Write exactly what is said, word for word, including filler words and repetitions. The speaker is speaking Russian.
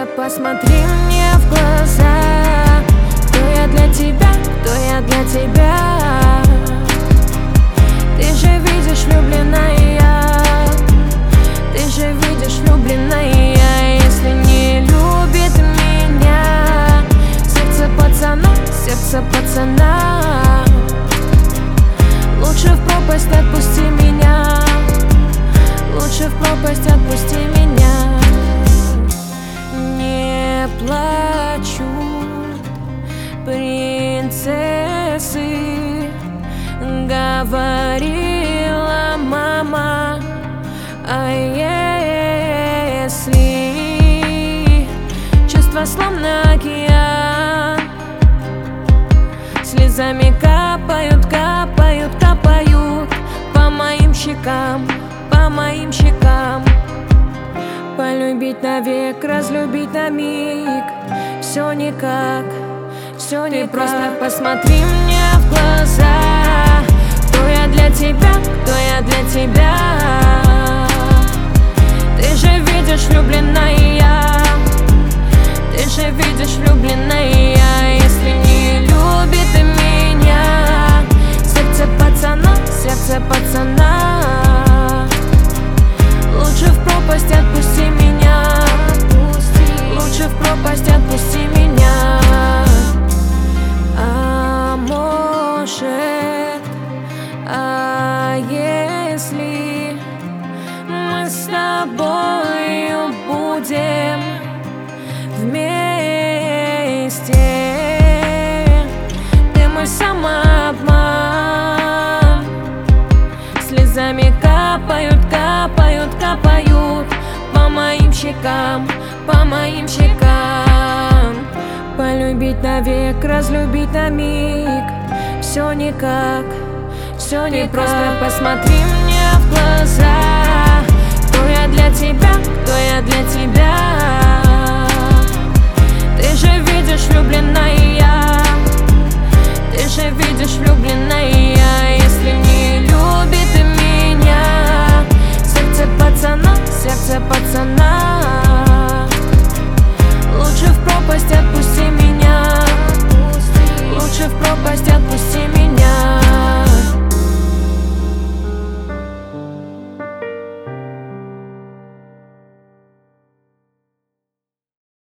просто посмотри мне в глаза. Кто я для тебя, кто я для тебя? Ты же видишь, влюбленная я. Ты же видишь, влюбленная я. Если не любит меня сердце пацана, сердце пацана, лучше в пропасть отпусти меня. Лучше в пропасть отпусти меня. Не плачу, принцессы, говорила мама. А если чувства словно океан, слезами капают, капают, капают по моим щекам, по моим щекам. Полюбить навек, разлюбить на миг, все никак, все не просто посмотри мне в глаза. Кто я для тебя, кто я для тебя? Ты же видишь, влюбленная я. Ты же видишь, влюбленная я. Если не любит меня сердце пацана, сердце пацана, лучше в пропасть отпусти меня. Лучше в пропасть отпусти меня. А может, а если мы с тобою будем вместе? Ты мой самообман. Слезами капают, капают, капают по моим щекам, по моим щекам. Полюбить навек, разлюбить на миг, все никак, все не просто посмотри мне в глаза. Кто я для тебя, кто я для тебя?